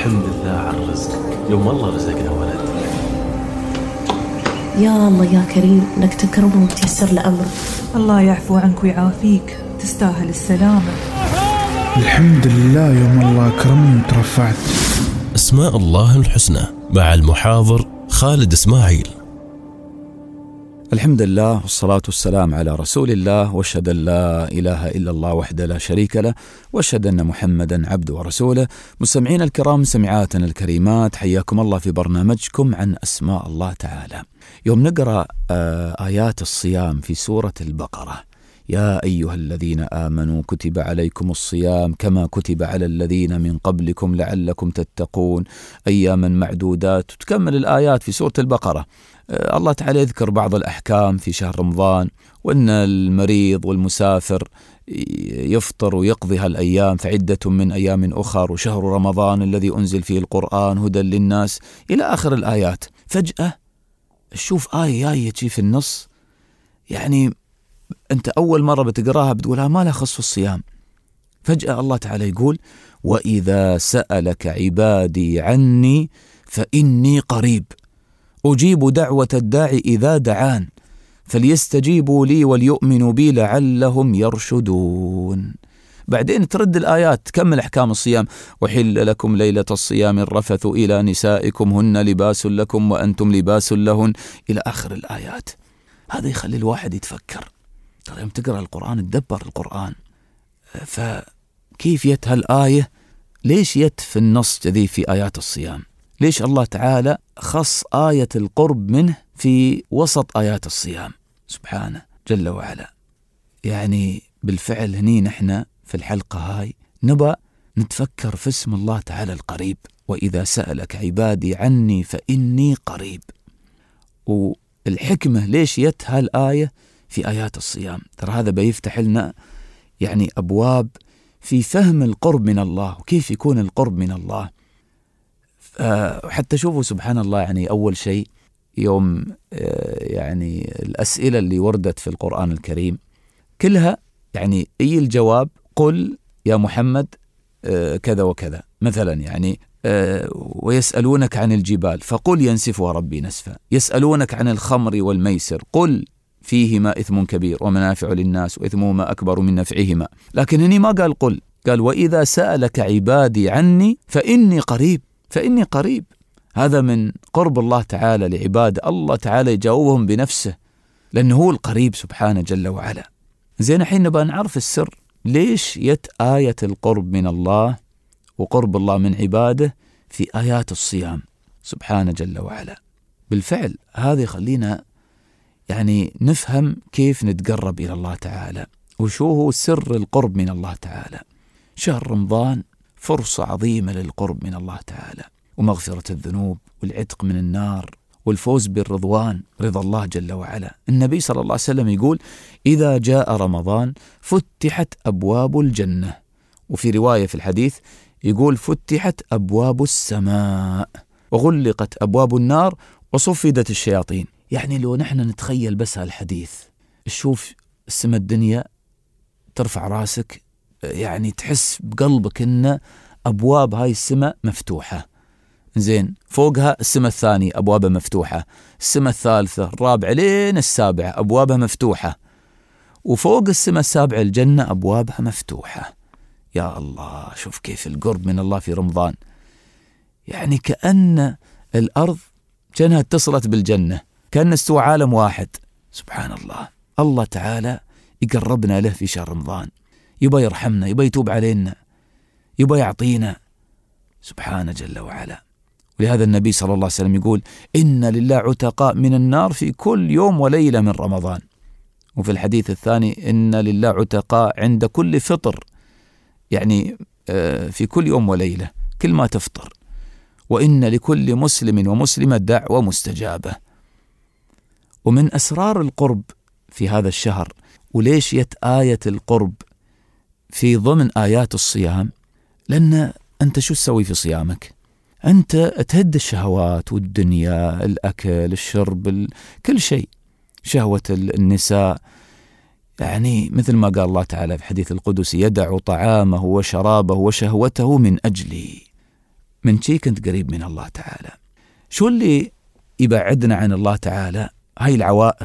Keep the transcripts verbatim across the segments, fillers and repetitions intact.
الحمد لله على الرزق، يوم الله رزقنا ولد. يا الله يا كريم انك تكرمه وتيسر لأمره. الله يعفو عنك ويعافيك، تستاهل السلامة. الحمد لله يوم الله أكرمني وترفعت. أسماء الله الحسنى مع المحاضر خالد إسماعيل. الحمد لله والصلاة والسلام على رسول الله، واشهد أن لا إله إلا الله وحده لا شريك له، واشهد أن محمدا عبده ورسوله. مستمعين الكرام، سمعاتنا الكريمات، حياكم الله في برنامجكم عن أسماء الله تعالى. يوم نقرأ آيات الصيام في سورة البقرة: يا أيها الذين آمنوا كتب عليكم الصيام كما كتب على الذين من قبلكم لعلكم تتقون أياما معدودات، وتكمل الآيات في سورة البقرة. الله تعالى يذكر بعض الأحكام في شهر رمضان، وأن المريض والمسافر يفطر ويقضي هالأيام فعدة من أيام أخر، وشهر رمضان الذي أنزل فيه القرآن هدى للناس، إلى آخر الآيات. فجأة تشوف آية جاية في النص، يعني أنت أول مرة بتقراها بتقولها ما لها خص في الصيام. فجأة الله تعالى يقول: وإذا سألك عبادي عني فإني قريب أجيب دعوة الداعي إذا دعان فليستجيبوا لي وليؤمنوا بي لعلهم يرشدون. بعدين ترد الآيات تكمل أحكام الصيام: وحل لكم ليلة الصيام الرفث إلى نسائكم هن لباس لكم وأنتم لباس لهن، إلى آخر الآيات. هذا يخلي الواحد يتفكر. ترى يوم تقرأ القرآن تدبر القرآن، فكيف يت هالآية؟ ليش يت في النص كذي في آيات الصيام؟ ليش الله تعالى خص آية القرب منه في وسط آيات الصيام سبحانه جل وعلا؟ يعني بالفعل هني نحن في الحلقة هاي نبى نتفكر في اسم الله تعالى القريب: وإذا سألك عبادي عني فإني قريب. والحكمة ليش يت هالآية في آيات الصيام؟ ترى هذا بيفتح لنا يعني أبواب في فهم القرب من الله، وكيف يكون القرب من الله. حتى شوفوا سبحان الله، يعني أول شيء يوم يعني الأسئلة اللي وردت في القرآن الكريم كلها يعني أي الجواب: قل يا محمد كذا وكذا. مثلا يعني ويسألونك عن الجبال فقل ينسفها ربي نسفا، يسألونك عن الخمر والميسر قل فيهما إثم كبير ومنافع للناس وإثمهما أكبر من نفعهما. لكن هني ما قال قل، قال: وإذا سألك عبادي عني فإني قريب. فإني قريب، هذا من قرب الله تعالى لعباده. الله تعالى يجاوبهم بنفسه لأنه هو القريب سبحانه جل وعلا. زين، الحين نبقى نعرف السر ليش يت آية القرب من الله وقرب الله من عباده في آيات الصيام سبحانه جل وعلا. بالفعل هذا يخلينا يعني نفهم كيف نتقرب إلى الله تعالى، وشو هو سر القرب من الله تعالى. شهر رمضان فرصة عظيمة للقرب من الله تعالى، ومغفرة الذنوب والعتق من النار والفوز بالرضوان، رضا الله جل وعلا. النبي صلى الله عليه وسلم يقول: إذا جاء رمضان فتحت أبواب الجنة، وفي رواية في الحديث يقول: فتحت أبواب السماء وغلقت أبواب النار وصفدت الشياطين. يعني لو نحن نتخيل بس هالحديث، شوف السماء الدنيا ترفع راسك، يعني تحس بقلبك إن أبواب هاي السماء مفتوحة. زين، فوقها السماء الثانية أبوابها مفتوحة، السماء الثالثة الرابعة لين السابعة أبوابها مفتوحة، وفوق السماء السابعة الجنة أبوابها مفتوحة. يا الله، شوف كيف القرب من الله في رمضان. يعني كأن الأرض كأنها اتصلت بالجنة، كأن استوى عالم واحد. سبحان الله، الله تعالى يقربنا له في شهر رمضان، يبقى يرحمنا، يبقى يتوب علينا، يبقى يعطينا سبحانه جل وعلا. ولهذا النبي صلى الله عليه وسلم يقول: إن لله عتقاء من النار في كل يوم وليلة من رمضان. وفي الحديث الثاني: إن لله عتقاء عند كل فطر، يعني في كل يوم وليلة كل ما تفطر. وإن لكل مسلم ومسلمة دعوة مستجابة. ومن أسرار القرب في هذا الشهر، وليش يت آية القرب في ضمن آيات الصيام؟ لأن أنت شو تسوي في صيامك؟ أنت تهد الشهوات والدنيا، الأكل، الشرب، ال... كل شيء، شهوة النساء. يعني مثل ما قال الله تعالى في حديث القدس: يدع طعامه وشرابه وشهوته من أجلي. من شي كنت قريب من الله تعالى. شو اللي يبعدنا عن الله تعالى؟ هاي العوائق.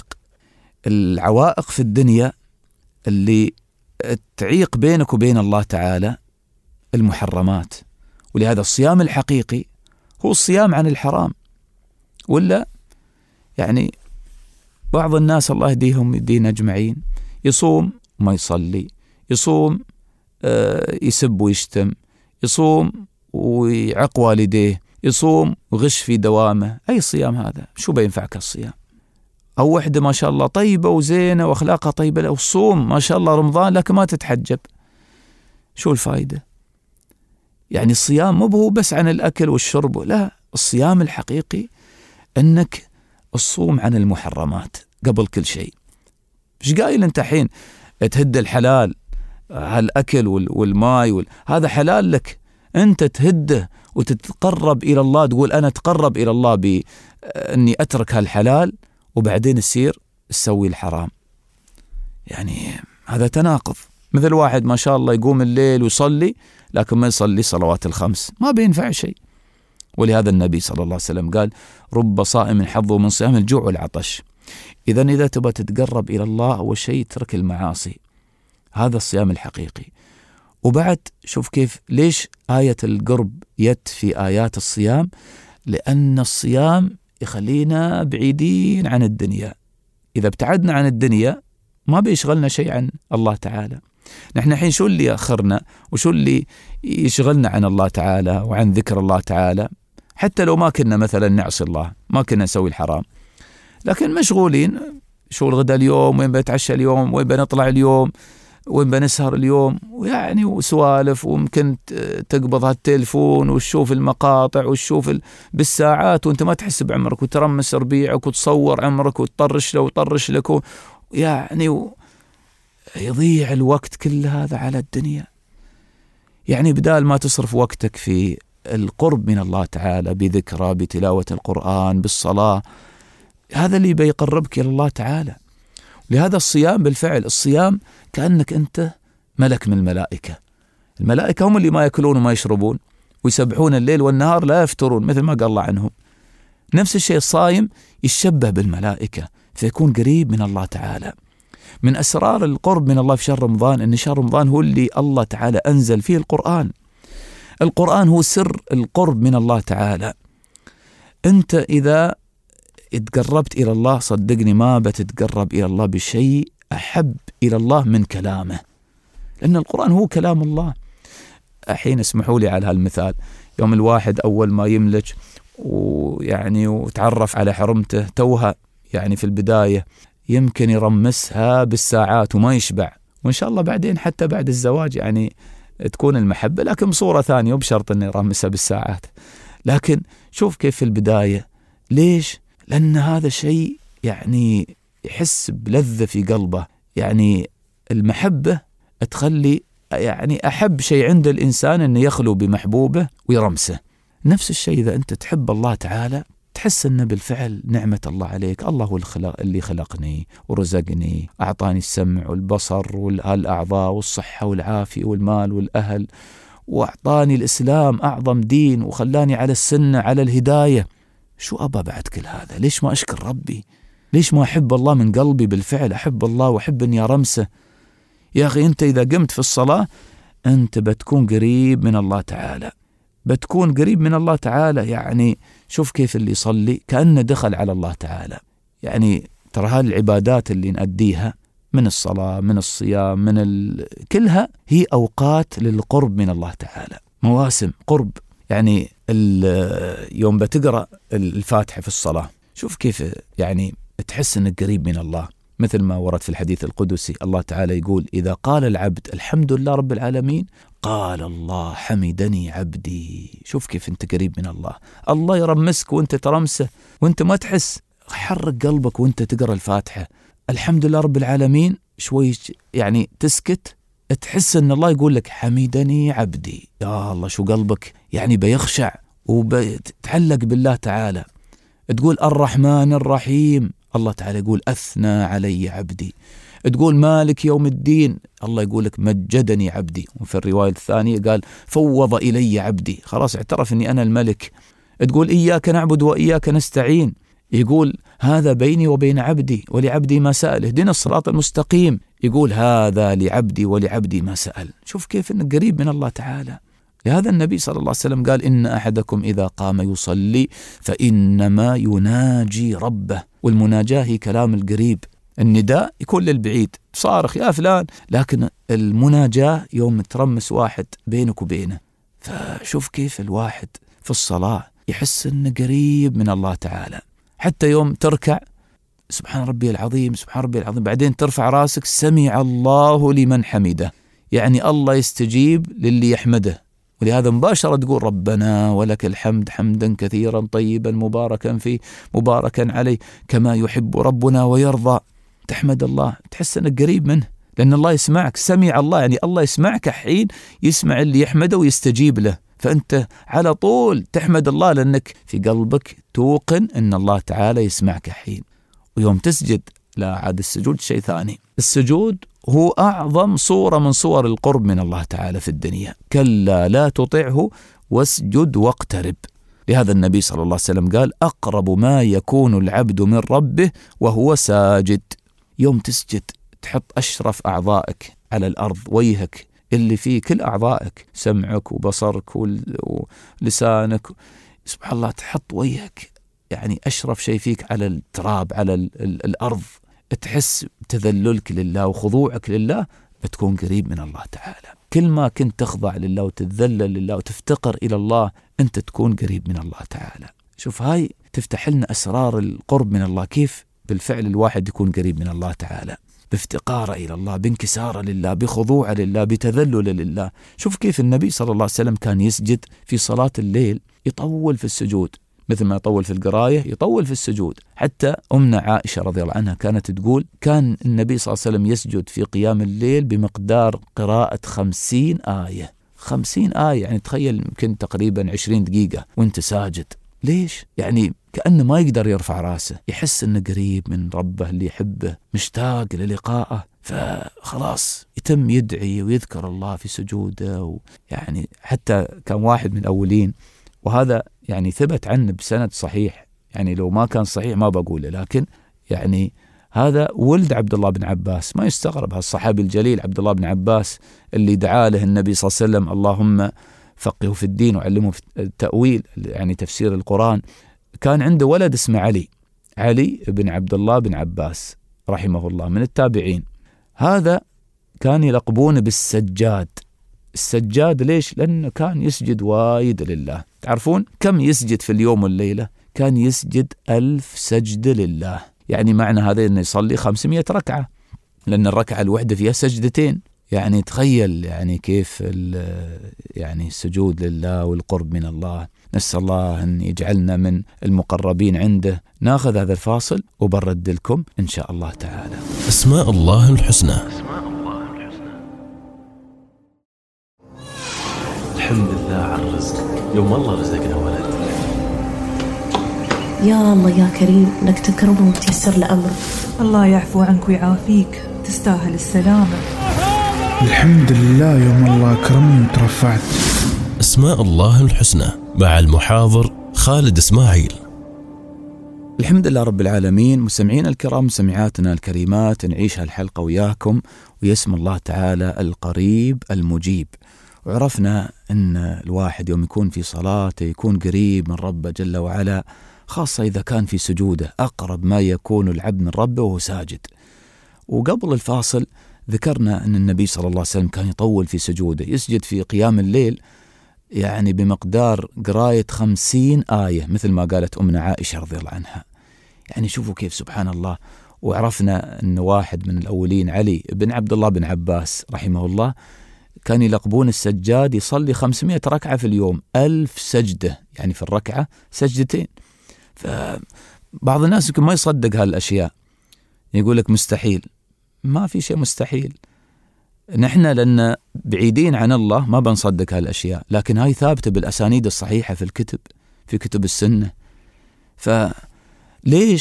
العوائق في الدنيا اللي تعيق بينك وبين الله تعالى المحرمات. ولهذا الصيام الحقيقي هو الصيام عن الحرام. ولا يعني بعض الناس الله يهديهم يدينا أجمعين يصوم وما يصلي، يصوم آه يسب ويشتم، يصوم ويعق والديه، يصوم وغش في دوامه. أي صيام هذا؟ شو بينفعك الصيام؟ أو وحدة ما شاء الله طيبة وزينة وأخلاقها طيبة وصوم ما شاء الله رمضان لكن ما تتحجب، شو الفائدة؟ يعني الصيام مو هو بس عن الأكل والشرب، لا، الصيام الحقيقي أنك الصوم عن المحرمات قبل كل شيء. مش قايل أنت حين تهد الحلال، هالأكل والماء وال... هذا حلال لك، أنت تهده وتتقرب إلى الله، تقول أنا أتقرب إلى الله بأني أترك هالحلال وبعدين يصير تسوي الحرام. يعني هذا تناقض. مثل واحد ما شاء الله يقوم الليل ويصلي لكن ما يصلي صلوات الخمس، ما بينفع شيء. ولهذا النبي صلى الله عليه وسلم قال رب صائم حظه من صيام الجوع والعطش. إذن إذا تبغى تتقرب إلى الله أول شيء ترك المعاصي، هذا الصيام الحقيقي. وبعد شوف كيف ليش آية القرب يت في آيات الصيام؟ لأن الصيام يخلينا بعيدين عن الدنيا. إذا ابتعدنا عن الدنيا ما بيشغلنا شيء عن الله تعالى. نحن الحين شو اللي يأخرنا وشو اللي يشغلنا عن الله تعالى وعن ذكر الله تعالى؟ حتى لو ما كنا مثلا نعصي الله، ما كنا نسوي الحرام، لكن مشغولين. شو الغداء اليوم، وين بنتعشى اليوم، وين بنطلع اليوم، وين بنسهر اليوم، ويعني وسوالف، وممكن تقبض هالتليفون وتشوف المقاطع وتشوف بالساعات وانت ما تحس بعمرك، وترمس ربيعك وتصور عمرك وتطرش له وطرش لك، يعني و... يضيع الوقت كل هذا على الدنيا. يعني بدال ما تصرف وقتك في القرب من الله تعالى بذكرى، بتلاوة القرآن، بالصلاة، هذا اللي بيقربك إلى الله تعالى. لهذا الصيام بالفعل، الصيام كأنك أنت ملك من الملائكة. الملائكة هم اللي ما يأكلون وما يشربون ويسبحون الليل والنهار لا يفترون، مثل ما قال الله عنهم. نفس الشيء الصائم يشبه بالملائكة فيكون قريب من الله تعالى. من أسرار القرب من الله في شهر رمضان أن شهر رمضان هو اللي الله تعالى أنزل فيه القرآن. القرآن هو سر القرب من الله تعالى. أنت إذا اتقربت إلى الله صدقني ما بتتقرب إلى الله بشيء أحب إلى الله من كلامه، لأن القرآن هو كلام الله. الحين اسمحوا لي على هالمثال، يوم الواحد أول ما يملك ويعني وتعرف على حرمته توها، يعني في البداية يمكن يرمسها بالساعات وما يشبع، وإن شاء الله بعدين حتى بعد الزواج يعني تكون المحبة لكن بصورة ثانية وبشرط أن يرمسها بالساعات. لكن شوف كيف في البداية. ليش؟ لأن هذا شيء يعني يحس بلذة في قلبه. يعني المحبة تخلي يعني أحب شيء عند الإنسان أنه يخلو بمحبوبه ويرمسه. نفس الشيء إذا أنت تحب الله تعالى تحس أنه بالفعل نعمة الله عليك. الله هو اللي خلقني ورزقني، أعطاني السمع والبصر والأعضاء والصحة والعافية والمال والأهل، وأعطاني الإسلام أعظم دين، وخلاني على السنة على الهداية. شو أبا بعد كل هذا؟ ليش ما أشكر ربي؟ ليش ما أحب الله من قلبي؟ بالفعل أحب الله وأحب أني أرمسه. يا أخي أنت إذا قمت في الصلاة أنت بتكون قريب من الله تعالى، بتكون قريب من الله تعالى. يعني شوف كيف اللي يصلي كأنه دخل على الله تعالى. يعني ترى هذه العبادات اللي نأديها من الصلاة من الصيام من ال... كلها هي أوقات للقرب من الله تعالى، مواسم قرب. يعني يوم بتقرأ الفاتحة في الصلاة شوف كيف يعني تحس أنك قريب من الله، مثل ما ورد في الحديث القدسي الله تعالى يقول إذا قال العبد الحمد لله رب العالمين قال الله حمدني عبدي. شوف كيف أنت قريب من الله. الله يرمسك وأنت ترمسه وأنت ما تحس. حرك قلبك وأنت تقرأ الفاتحة الحمد لله رب العالمين، شوي يعني تسكت تحس أن الله يقول لك حمدني عبدي. يا الله شو قلبك يعني بيخشع وبتعلق بالله تعالى. تقول الرحمن الرحيم الله تعالى يقول أثنى علي عبدي. تقول مالك يوم الدين، الله يقول لك مجدني عبدي. وفي الرواية الثانية قال فوض إلي عبدي، خلاص اعترف أني أنا الملك. تقول إياك نعبد وإياك نستعين، يقول هذا بيني وبين عبدي ولعبدي ما سأل، اهدنا الصراط المستقيم، يقول هذا لعبدي ولعبدي ما سأل. شوف كيف أنه قريب من الله تعالى. لهذا النبي صلى الله عليه وسلم قال إن أحدكم إذا قام يصلي فإنما يناجي ربه. والمناجاة هي كلام القريب، النداء يكون للبعيد، صارخ يا فلان، لكن المناجاة يوم ترمس واحد بينك وبينه. فشوف كيف الواحد في الصلاة يحس إنه قريب من الله تعالى. حتى يوم تركع سبحان ربي العظيم سبحان ربي العظيم، بعدين ترفع راسك سمع الله لمن حمده، يعني الله يستجيب للي يحمده. ولهذا مباشرة تقول ربنا ولك الحمد حمدا كثيرا طيبا مباركا فيه مباركا عليه كما يحب ربنا ويرضى. تحمد الله، تحس أنك قريب منه، لأن الله يسمعك. سمع الله يعني الله يسمعك حين يسمع اللي يحمده ويستجيب له، فأنت على طول تحمد الله لأنك في قلبك توقن أن الله تعالى يسمعك حين. ويوم تسجد لا عاد السجود شيء ثاني. السجود هو أعظم صورة من صور القرب من الله تعالى في الدنيا. كلا لا تطعه واسجد واقترب. لهذا النبي صلى الله عليه وسلم قال أقرب ما يكون العبد من ربه وهو ساجد. يوم تسجد تحط أشرف أعضائك على الأرض، وجهك اللي فيه كل أعضائك، سمعك وبصرك ولسانك، سبحان الله، تحط وجهك يعني أشرف شيء فيك على التراب على ال ال الأرض. تحس بتذللك لله وخضوعك لله، بتكون قريب من الله تعالى. كل ما كنت تخضع لله وتتذلل لله وتفتقر إلى الله، أنت تكون قريب من الله تعالى. شوف هاي تفتح لنا أسرار القرب من الله، كيف بالفعل الواحد يكون قريب من الله تعالى، بافتقاره إلى الله، بانكساره لله، بخضوعه لله، بتذلل لله. شوف كيف النبي صلى الله عليه وسلم كان يسجد في صلاة الليل، يطول في السجود مثل ما يطول في القراية، يطول في السجود. حتى أمنا عائشة رضي الله عنها كانت تقول كان النبي صلى الله عليه وسلم يسجد في قيام الليل بمقدار قراءة خمسين آية. خمسين آية يعني تخيل يمكن تقريبا عشرين دقيقة وانت ساجد. ليش؟ يعني كأنه ما يقدر يرفع راسه، يحس أنه قريب من ربه اللي يحبه، مشتاق للقائه، فخلاص يتم يدعي ويذكر الله في سجوده. يعني حتى كان واحد من الأولين، وهذا يعني ثبت عنه بسند صحيح، يعني لو ما كان صحيح ما بقوله، لكن يعني هذا ولد عبد الله بن عباس. ما يستغرب هالصحابي الجليل عبد الله بن عباس اللي دعا له النبي صلى الله عليه وسلم اللهم فقهه في الدين وعلمه في التأويل، يعني تفسير القرآن. كان عنده ولد اسمه علي علي بن عبد الله بن عباس رحمه الله من التابعين. هذا كان يلقبونه بالسجاد. السجاد ليش؟ لأنه كان يسجد وايد لله. تعرفون كم يسجد في اليوم والليلة؟ كان يسجد ألف سجدة لله. يعني معنى هذا أنه يصلي خمسمائة ركعة، لأن الركعة الواحدة فيها سجدتين. يعني تخيل يعني كيف يعني السجود لله والقرب من الله. نسأل الله أن يجعلنا من المقربين عنده. ناخذ هذا الفاصل وبرد لكم إن شاء الله تعالى. أسماء الله الحسنى. الحمد لله على الرزق، يوم الله رزقنا ولد. يا الله يا كريم لك تكرمه وتيسر لأمره. الله يعفو عنك ويعافيك، تستاهل السلامة. الحمد لله يوم الله أكرمني وترفعت. أسماء الله الحسنى مع المحاضر خالد إسماعيل. الحمد لله رب العالمين. مستمعين الكرام، مستمعاتنا الكريمات، نعيش هالحلقة وياكم ويسم الله تعالى القريب المجيب. وعرفنا أن الواحد يوم يكون في صلاته يكون قريب من ربه جل وعلا، خاصة إذا كان في سجوده، أقرب ما يكون العبد من ربه وهو ساجد. وقبل الفاصل ذكرنا أن النبي صلى الله عليه وسلم كان يطول في سجوده، يسجد في قيام الليل يعني بمقدار قراية خمسين آية مثل ما قالت أمنا عائشة رضي الله عنها. يعني شوفوا كيف سبحان الله. وعرفنا أن واحد من الأولين علي بن عبد الله بن عباس رحمه الله كان يلقبون السجاد، يصلي خمسمائة ركعة في اليوم، ألف سجدة، يعني في الركعة سجدتين. فبعض الناس يمكن ما يصدق هالأشياء، يقول لك مستحيل. ما في شيء مستحيل. نحن لأن بعيدين عن الله ما بنصدق هالأشياء، لكن هاي ثابتة بالأسانيد الصحيحة في الكتب، في كتب السنة. فليش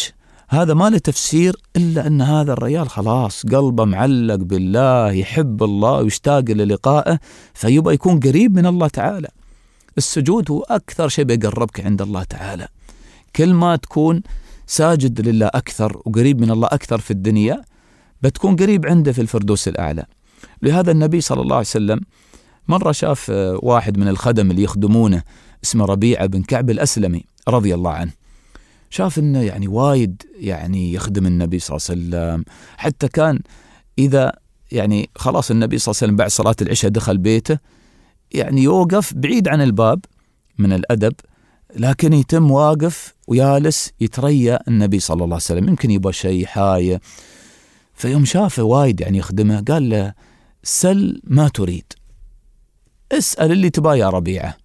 هذا ما له تفسير إلا أن هذا الرجال خلاص قلبه معلق بالله، يحب الله ويشتاق للقائه، فيبقى يكون قريب من الله تعالى. السجود هو أكثر شيء بيقربك عند الله تعالى. كل ما تكون ساجد لله أكثر وقريب من الله أكثر في الدنيا، بتكون قريب عنده في الفردوس الأعلى. لهذا النبي صلى الله عليه وسلم مرة شاف واحد من الخدم اللي يخدمونه اسمه ربيعة بن كعب الأسلمي رضي الله عنه، شاف إنه يعني وايد يعني يخدم النبي صلى الله عليه وسلم، حتى كان إذا يعني خلاص النبي صلى الله عليه وسلم بعد صلاة العشاء دخل بيته، يعني يوقف بعيد عن الباب من الأدب، لكن يتم واقف ويالس يتريى النبي صلى الله عليه وسلم، يمكن يبغى شيء حاجة. فيوم شافه وايد يعني يخدمه قال له سل ما تريد، اسأل اللي تباه يا ربيعة.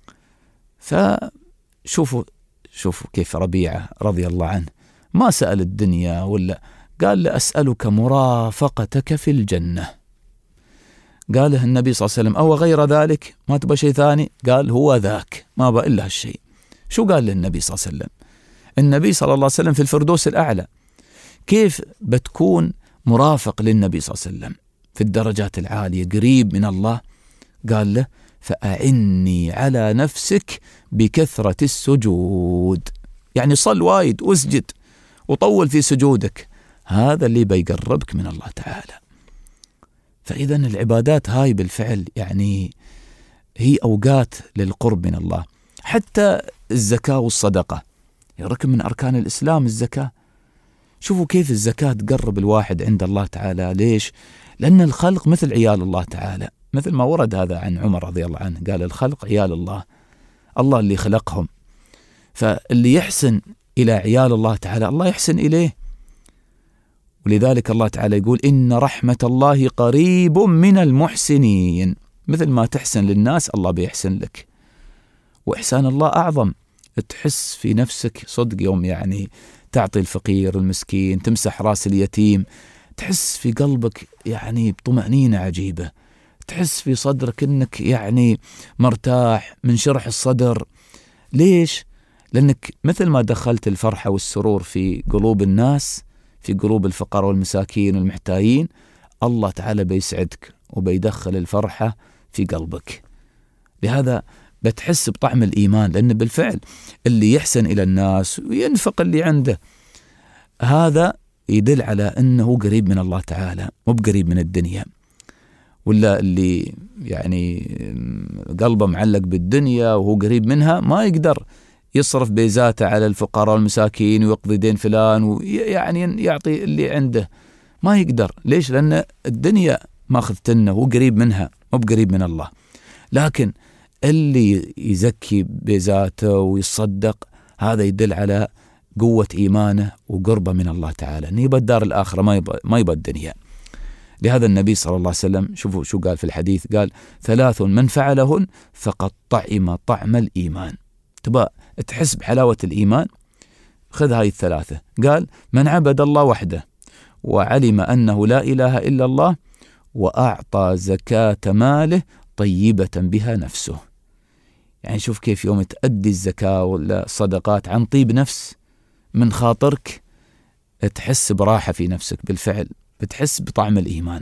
فشوفوا شوفوا كيف ربيعة رضي الله عنه ما سأل الدنيا ولا، قال له أسألك مرافقتك في الجنة. قاله النبي صلى الله عليه وسلم أو غير ذلك، ما تبغى شيء ثاني؟ قال هو ذاك، ما بقى إلا هالشيء. شو قال للنبي صلى الله عليه وسلم؟ النبي صلى الله عليه وسلم في الفردوس الأعلى، كيف بتكون مرافق للنبي صلى الله عليه وسلم في الدرجات العالية قريب من الله؟ قال له فأعني على نفسك بكثرة السجود، يعني صل وايد واسجد وطول في سجودك، هذا اللي بيقربك من الله تعالى. فإذا العبادات هاي بالفعل يعني هي أوقات للقرب من الله. حتى الزكاة والصدقة ركن من أركان الإسلام الزكاة. شوفوا كيف الزكاة تقرب الواحد عند الله تعالى. ليش؟ لأن الخلق مثل عيال الله تعالى، مثل ما ورد هذا عن عمر رضي الله عنه، قال الخلق عيال الله، الله اللي خلقهم، فاللي يحسن إلى عيال الله تعالى الله يحسن إليه. ولذلك الله تعالى يقول إن رحمة الله قريب من المحسنين، مثل ما تحسن للناس الله بيحسن لك. وإحسان الله أعظم، تحس في نفسك صدق يوم يعني تعطي الفقير المسكين، تمسح راس اليتيم، تحس في قلبك يعني بطمأنينة عجيبة، تحس في صدرك إنك يعني مرتاح من شرح الصدر. ليش؟ لأنك مثل ما دخلت الفرحة والسرور في قلوب الناس، في قلوب الفقراء والمساكين والمحتاجين، الله تعالى بيسعدك وبيدخل الفرحة في قلبك. لهذا بتحس بطعم الإيمان، لأن بالفعل اللي يحسن إلى الناس وينفق اللي عنده، هذا يدل على أنه قريب من الله تعالى، مو بقريب من الدنيا. ولا اللي يعني قلبه معلق بالدنيا وهو قريب منها ما يقدر يصرف بيزاته على الفقراء والمساكين ويقضي دين فلان ويعني يعطي اللي عنده، ما يقدر. ليش؟ لأن الدنيا ما أخذتنا، هو قريب منها مو بقريب من الله. لكن اللي يزكي بذاته ويصدق، هذا يدل على قوة إيمانه وقربه من الله تعالى، أن يبقى الدار الآخرة، ما يبقى, ما يبقى الدنيا. لهذا النبي صلى الله عليه وسلم شوفوا شو قال في الحديث، قال ثلاث من فعلهن فقد طعم طعم الإيمان. تبقى تحس بحلاوة الإيمان، خذ هاي الثلاثة. قال من عبد الله وحده وعلم أنه لا إله إلا الله وأعطى زكاة ماله طيبة بها نفسه. يعني شوف كيف يوم تأدي الزكاة ولا الصدقات عن طيب نفس من خاطرك، تحس براحة في نفسك، بالفعل بتحس بطعم الإيمان.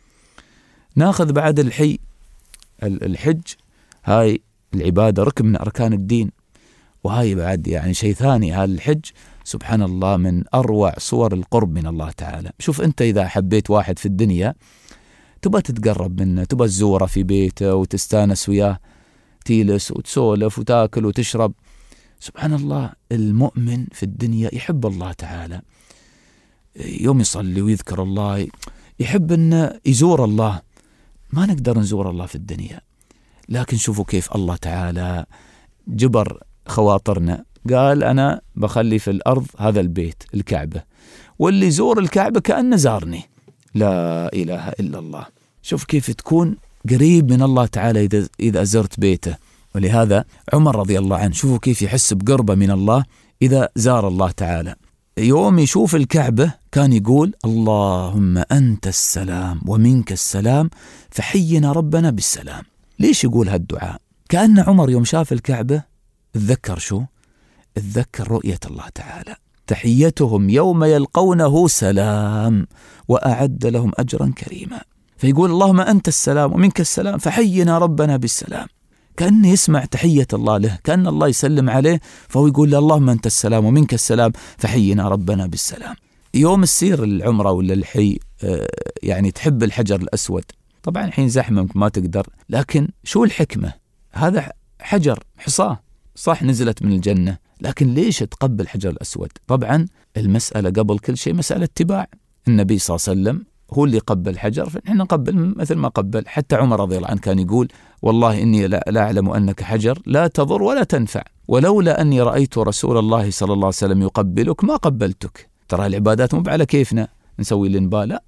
ناخذ بعد الحي الحج، هاي العبادة ركن من أركان الدين، وهاي بعد يعني شيء ثاني. هذا الحج سبحان الله من أروع صور القرب من الله تعالى. شوف أنت إذا حبيت واحد في الدنيا تبى تتقرب منه، تبى تزوره في بيته وتستانس وياه، تيلس وتسولف وتاكل وتشرب. سبحان الله المؤمن في الدنيا يحب الله تعالى، يوم يصلي ويذكر الله، يحب أن يزور الله. ما نقدر نزور الله في الدنيا، لكن شوفوا كيف الله تعالى جبر خواطرنا، قال أنا بخلي في الأرض هذا البيت الكعبة، واللي يزور الكعبة كأنه زارني. لا إله إلا الله. شوف كيف تكون قريب من الله تعالى إذا, إذا زرت بيته. ولهذا عمر رضي الله عنه شوفوا كيف يحس بقربه من الله إذا زار الله تعالى. يوم يشوف الكعبة كان يقول اللهم أنت السلام ومنك السلام فحينا ربنا بالسلام. ليش يقول هالدعاء؟ كأن عمر يوم شاف الكعبة تذكر شو؟ تذكر رؤية الله تعالى. تحيتهم يوم يلقونه سلام وأعد لهم أجرا كريما. فيقول اللهم أنت السلام ومنك السلام فحينا ربنا بالسلام، كأنه يسمع تحية الله له، كأن الله يسلم عليه، فهو يقول اللهم أنت السلام ومنك السلام فحينا ربنا بالسلام. يوم السير العمرة ولا الحي يعني تحب الحجر الأسود، طبعا الحين زحمة ما تقدر، لكن شو الحكمة؟ هذا حجر حصاه صح نزلت من الجنة، لكن ليش تقبل الحجر الأسود؟ طبعا المسألة قبل كل شيء مسألة اتباع النبي صلى الله عليه وسلم، هو اللي قبل الحجر فنحن نقبل مثل ما قبل. حتى عمر رضي الله عنه كان يقول والله إني لا أعلم أنك حجر لا تضر ولا تنفع، ولولا أني رأيت رسول الله صلى الله عليه وسلم يقبلك ما قبلتك. ترى العبادات مو على كيفنا نسوي اللي نباله.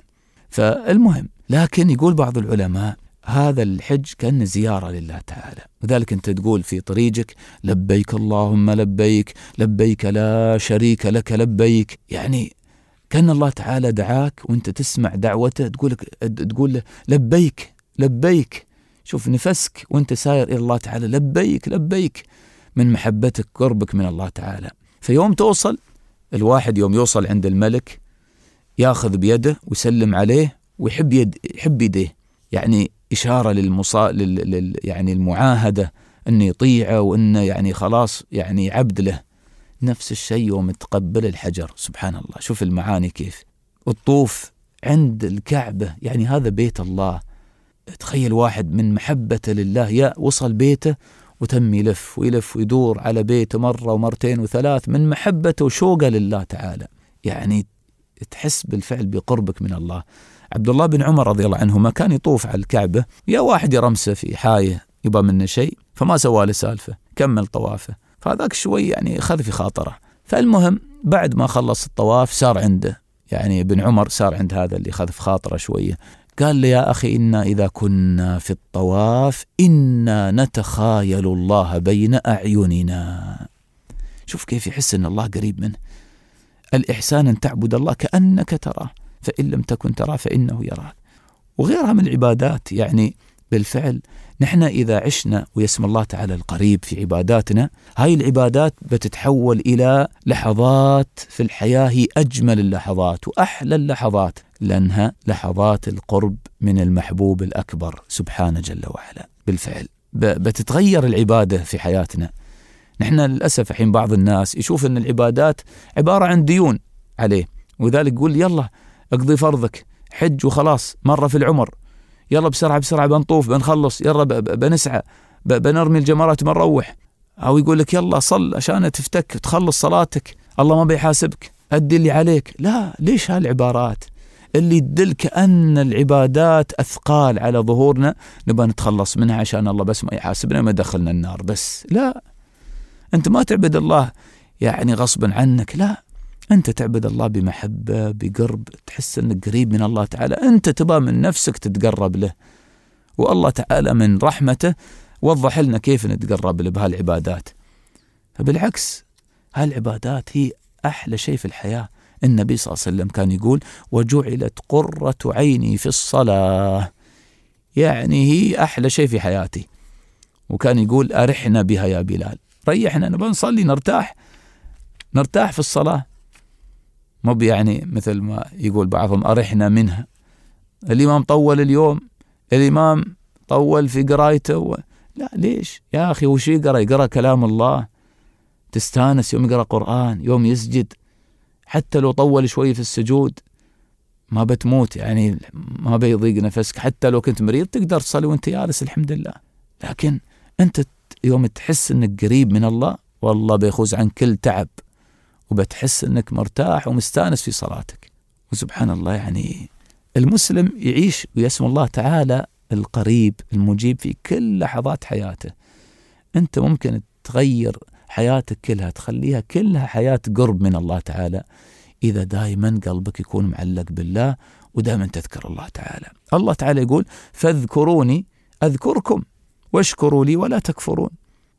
فالمهم، لكن يقول بعض العلماء هذا الحج كأنه زيارة لله تعالى، وذلك أنت تقول في طريقك لبيك اللهم لبيك لبيك لا شريك لك لبيك، يعني كأن الله تعالى دعاك وأنت تسمع دعوته تقول تقول له لبيك لبيك. شوف نفسك وأنت ساير إلى الله تعالى لبيك لبيك من محبتك قربك من الله تعالى. فيوم توصل الواحد يوم يوصل عند الملك ياخذ بيده ويسلم عليه ويحب يد يحب يديه، يعني إشارة للمصا لل... لل... يعني المعاهدة أن يطيعه وأنه يعني خلاص يعني عبد له. نفس الشيء يوم تقبل الحجر، سبحان الله شوف المعاني كيف. الطوف عند الكعبة يعني هذا بيت الله، تخيل واحد من محبته لله يا وصل بيته وتم يلف ويلف ويدور على بيته مرة ومرتين وثلاث من محبته وشوقه لله تعالى، يعني تحس بالفعل بقربك من الله. عبد الله بن عمر رضي الله عنهما كان يطوف على الكعبة، يا واحد يرمسه في حاية يبى منه شيء فما سوى له سالفة، كمل طوافه، فهذاك شوي يعني خذ في خاطره. فالمهم بعد ما خلص الطواف صار عنده يعني ابن عمر صار عند هذا اللي خذ في خاطره شوية، قال لي يا أخي إنا إذا كنا في الطواف إنا نتخايل الله بين أعيننا. شوف كيف يحس أن الله قريب منه. الإحسان أن تعبد الله كأنك تراه فإن لم تكن تراه فإنه يراك. وغيرها من العبادات، يعني بالفعل نحن إذا عشنا ويسمى الله تعالى القريب في عباداتنا، هاي العبادات بتتحول إلى لحظات في الحياة هي أجمل اللحظات وأحلى اللحظات، لأنها لحظات القرب من المحبوب الأكبر سبحانه جل وعلا. بالفعل بتتغير العبادة في حياتنا. نحن للأسف الحين بعض الناس يشوف أن العبادات عبارة عن ديون عليه، وذلك يقول يلا اقضي فرضك حج وخلاص مرة في العمر، يلا بسرعة بسرعة بنطوف بنخلص، يلا بنسعى بنرمي الجمرات بنروح. أو يقول لك يلا صل عشان تفتك تخلص صلاتك الله ما بيحاسبك أدي اللي عليك. لا، ليش هالعبارات اللي تدل كأن العبادات أثقال على ظهورنا نبغى نتخلص منها عشان الله بس ما يحاسبنا ما يدخلنا النار بس؟ لا، أنت ما تعبد الله يعني غصبا عنك، لا، أنت تعبد الله بمحبة بقرب، تحس أنك قريب من الله تعالى، أنت تبى من نفسك تتقرب له، والله تعالى من رحمته وضح لنا كيف نتقرب له بهالعبادات. فبالعكس هالعبادات هي أحلى شيء في الحياة. النبي صلى الله عليه وسلم كان يقول وجعلت قرة عيني في الصلاة، يعني هي أحلى شيء في حياتي. وكان يقول أرحنا بها يا بلال، ريحنا نبغى نصلي نرتاح نرتاح في الصلاة، مو يعني مثل ما يقول بعضهم أرحنا منها. الإمام طول اليوم، الإمام طول في قرايته و... لا، ليش يا أخي؟ وش يقرأ؟ يقرأ كلام الله، تستانس يوم يقرأ قرآن، يوم يسجد، حتى لو طول شوي في السجود ما بتموت، يعني ما بيضيق نفسك، حتى لو كنت مريض تقدر تصلي وانت جالس الحمد لله. لكن أنت يوم تحس أنك قريب من الله والله بيخوز عن كل تعب، وبتحس أنك مرتاح ومستانس في صلاتك. وسبحان الله، يعني المسلم يعيش ويسمى الله تعالى القريب المجيب في كل لحظات حياته. أنت ممكن تغير حياتك كلها، تخليها كلها حياة قرب من الله تعالى إذا دائما قلبك يكون معلق بالله ودائما تذكر الله تعالى. الله تعالى يقول فاذكروني أذكركم واشكروا لي ولا تكفرون.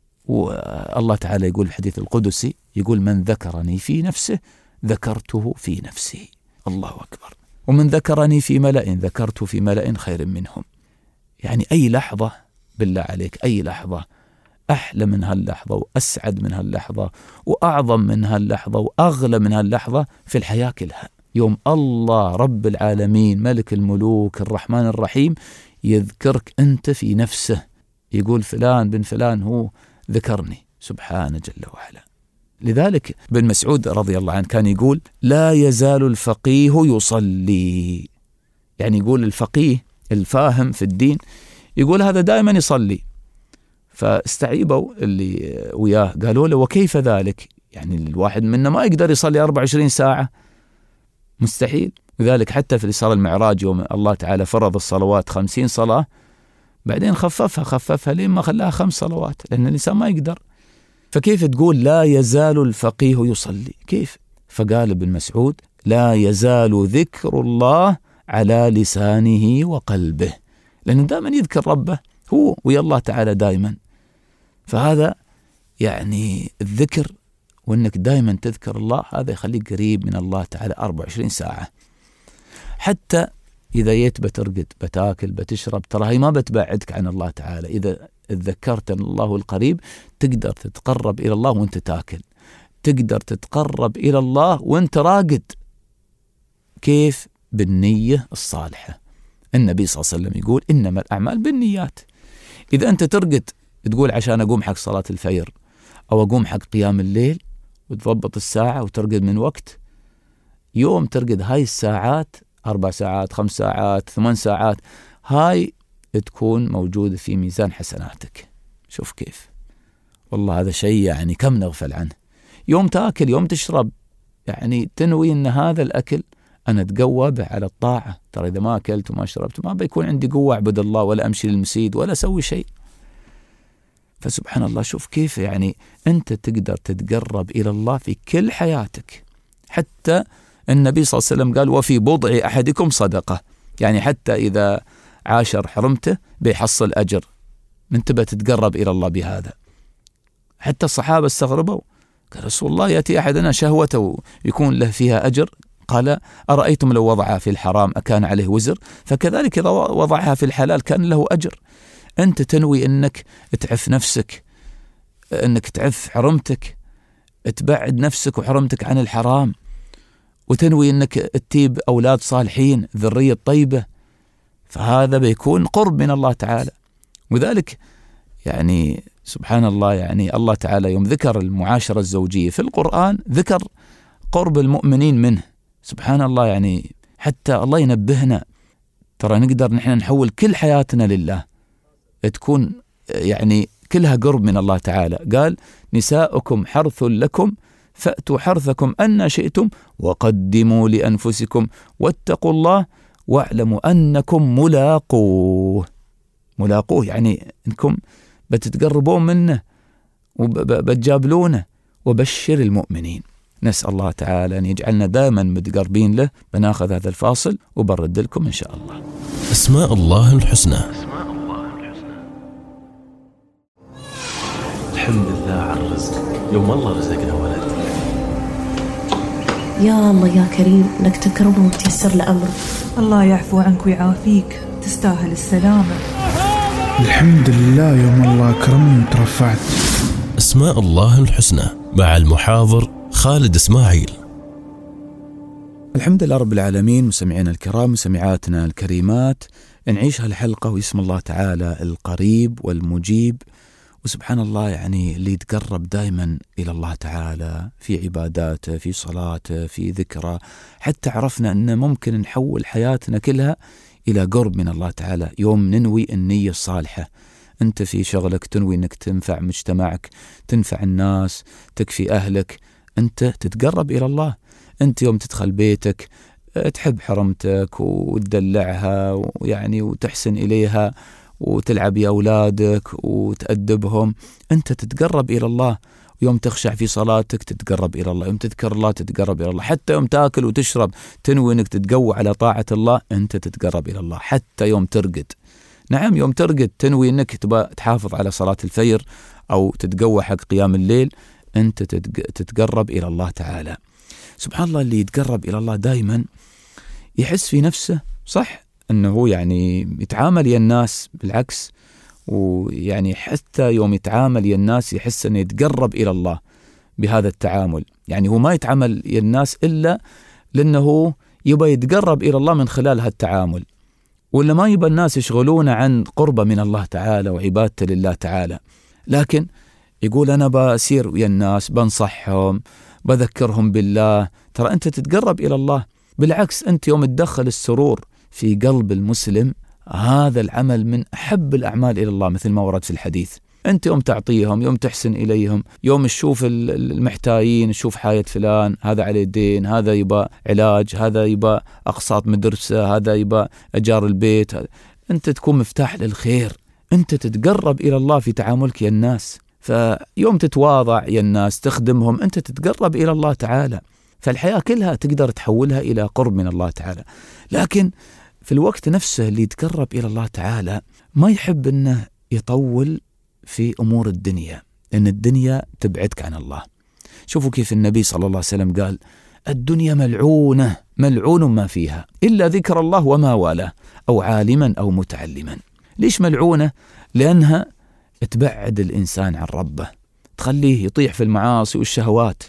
والله تعالى يقول في الحديث القدسي يقول من ذكرني في نفسه ذكرته في نفسي، الله أكبر. ومن ذكرني في ملأ ذكرته في ملأ خير منهم. يعني أي لحظة بالله عليك، أي لحظة أحلى من هاللحظة وأسعد من هاللحظة وأعظم من هاللحظة وأغلى من هاللحظة في الحياة كلها. يوم الله رب العالمين ملك الملوك الرحمن الرحيم يذكرك أنت في نفسه، يقول فلان بن فلان هو ذكرني سبحانه جل وعلا. لذلك بن مسعود رضي الله عنه كان يقول لا يزال الفقيه يصلي، يعني يقول الفقيه الفاهم في الدين يقول هذا دائما يصلي. فاستعيبوا اللي وياه قالوا له وكيف ذلك؟ يعني الواحد منا ما يقدر يصلي أربعة وعشرين ساعة، مستحيل. وذلك حتى في الإسراء المعراج يوم الله تعالى فرض الصلوات خمسين صلاة، بعدين خففها خففها لين ما خلاها خمس صلوات، لأن الإنسان ما يقدر. فكيف تقول لا يزال الفقيه يصلي؟ كيف؟ فقال ابن مسعود لا يزال ذكر الله على لسانه وقلبه، لأنه دائما يذكر ربه هو ويا الله تعالى دائما. فهذا يعني الذكر وأنك دائما تذكر الله هذا يخليك قريب من الله تعالى أربعة وعشرين ساعة. حتى إذا جيت بترقد بتاكل بتشرب ترى هي ما بتبعدك عن الله تعالى. إذا تذكرت أن الله القريب تقدر تتقرب إلى الله وانت تاكل، تقدر تتقرب إلى الله وانت راقد. كيف؟ بالنية الصالحة. النبي صلى الله عليه وسلم يقول إنما الأعمال بالنيات. إذا أنت ترقد تقول عشان أقوم حق صلاة الفجر أو أقوم حق قيام الليل وتضبط الساعة وترقد من وقت، يوم ترقد هاي الساعات أربع ساعات خمس ساعات ثمان ساعات هاي تكون موجودة في ميزان حسناتك. شوف كيف، والله هذا شيء يعني كم نغفل عنه. يوم تأكل يوم تشرب يعني تنوي أن هذا الأكل أنا أتقوى به على الطاعة. ترى إذا ما أكلت وما شربت ما بيكون عندي قوة أعبد الله ولا أمشي للمسيد ولا أسوي شيء. فسبحان الله شوف كيف يعني أنت تقدر تتقرب إلى الله في كل حياتك. حتى النبي صلى الله عليه وسلم قال وفي بضع أحدكم صدقة، يعني حتى إذا عاشر حرمته بيحصل أجر. من تبى تتقرب إلى الله بهذا. حتى الصحابة استغربوا قال رسول الله يأتي أحدنا شهوته يكون له فيها أجر، قال أرأيتم لو وضعها في الحرام أكان عليه وزر؟ فكذلك إذا وضعها في الحلال كان له أجر. أنت تنوي أنك تعف نفسك، أنك تعف حرمتك، تبعد نفسك وحرمتك عن الحرام، وتنوي أنك تتيب أولاد صالحين ذرية طيبة، فهذا بيكون قرب من الله تعالى. وذلك يعني سبحان الله يعني الله تعالى يوم ذكر المعاشرة الزوجية في القرآن ذكر قرب المؤمنين منه. سبحان الله يعني حتى الله ينبهنا ترى نقدر نحن نحول كل حياتنا لله تكون يعني كلها قرب من الله تعالى. قال نساؤكم حرث لكم فأتوا حرثكم أن شئتم وقدموا لأنفسكم واتقوا الله واعلموا أنكم ملاقوه. ملاقوه يعني أنكم بتتقربون منه وبتجابلونه. وبشر المؤمنين. نسأل الله تعالى أن يجعلنا دائما متقربين له. بناخذ هذا الفاصل وبرد لكم إن شاء الله. أسماء الله الحسنى. الحمد لله على الرزق، يوم الله رزقنا ولد. يا الله يا كريم لك تكرمه وتيسر لأمره. الله يعفو عنك ويعافيك، تستاهل السلامة. الحمد لله يوم الله أكرمني وترفعت. أسماء الله الحسنى مع المحاضر خالد إسماعيل. الحمد لله رب العالمين. مستمعينا الكرام مستمعاتنا الكريمات، نعيش هالحلقة واسم الله تعالى القريب والمجيب. وسبحان الله يعني اللي يتقرب دائما إلى الله تعالى في عباداته في صلاته في ذكره، حتى عرفنا أن ممكن نحول حياتنا كلها إلى قرب من الله تعالى يوم ننوي النية الصالحة. أنت في شغلك تنوي أنك تنفع مجتمعك، تنفع الناس، تكفي أهلك، أنت تتقرب إلى الله. أنت يوم تدخل بيتك تحب حرمتك وتدلعها ويعني وتحسن إليها وتلعب يا أولادك وتأدبهم، أنت تتقرب إلى الله. يوم تخشع في صلاتك تتقرب إلى الله، يوم تذكر الله تتقرب إلى الله. حتى يوم تأكل وتشرب تنوي أنك تتقوى على طاعة الله، أنت تتقرب إلى الله. حتى يوم ترقد، نعم يوم ترقد تنوي أنك تبى تحافظ على صلاة الفجر أو تتقوى حق قيام الليل، أنت تتقرب إلى الله تعالى. سبحان الله اللي يتقرب إلى الله دائما يحس في نفسه صح أنه يعني يتعامل يا الناس بالعكس ويعني حتى يوم يتعامل يا الناس يحس أنه يتقرب إلى الله بهذا التعامل. يعني هو ما يتعامل يا الناس إلا لأنه يبقى يتقرب إلى الله من خلال هالتعامل، ولا ما يبقى الناس يشغلونه عن قربة من الله تعالى وعبادته لله تعالى. لكن يقول أنا بسير ويا الناس، بنصحهم، بذكرهم بالله. ترى أنت تتقرب إلى الله. بالعكس، أنت يوم تدخل السرور في قلب المسلم، هذا العمل من أحب الأعمال إلى الله، مثل ما ورد في الحديث. أنت يوم تعطيهم، يوم تحسن إليهم، يوم تشوف المحتاجين، تشوف حاجة فلان، هذا عليه دين، هذا يبقى علاج، هذا يبقى أقساط مدرسة، هذا يبقى أجار البيت، أنت تكون مفتاح للخير. أنت تتقرب إلى الله في تعاملك يا الناس. فيوم تتواضع يا الناس، تخدمهم، أنت تتقرب إلى الله تعالى. فالحياة كلها تقدر تحولها إلى قرب من الله تعالى. لكن في الوقت نفسه اللي يتقرب إلى الله تعالى ما يحب أنه يطول في أمور الدنيا، لأن الدنيا تبعدك عن الله. شوفوا كيف النبي صلى الله عليه وسلم قال: الدنيا ملعونة ملعون ما فيها إلا ذكر الله وما والاه أو عالما أو متعلما. ليش ملعونة؟ لأنها تبعد الإنسان عن ربه، تخليه يطيح في المعاصي والشهوات.